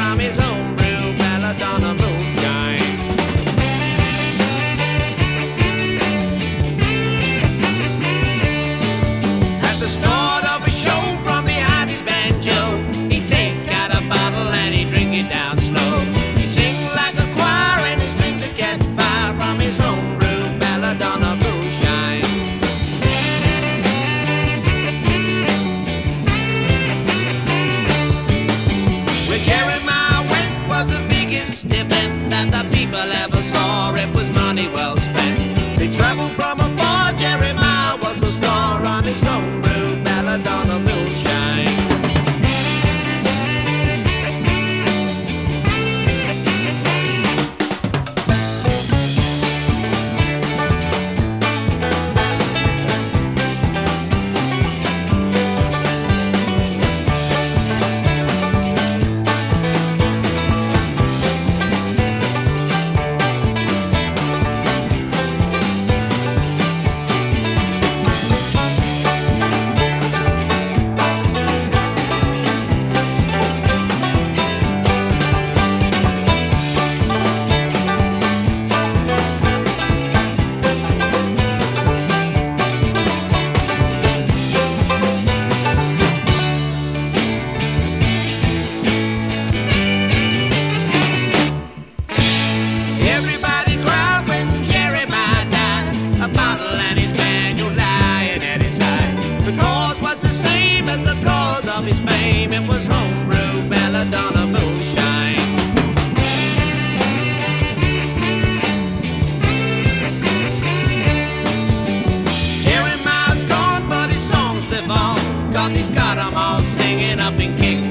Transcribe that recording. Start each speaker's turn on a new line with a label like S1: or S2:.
S1: from his homebrew belladonna moonshine. At the start of a show from behind his banjo, he'd take out a bottle and he'd drink it down slow. He'd sing like a choir and his strings would catch fire from his homebrew belladonna moonshine. Where Jeremiah went was the biggest event that the people ever saw. It was money well spent. They traveled from afar. Jeremiah was a star on his homebrew belladonna moonshine. Everybody cried when Jeremiah died. A bottle and his banjo lying at his side. The cause was the same as the cause of his fame. It was homebrew belladonna moonshine. Jeremiah's gone, but his songs live on, 'cause he's got 'em all singing up in King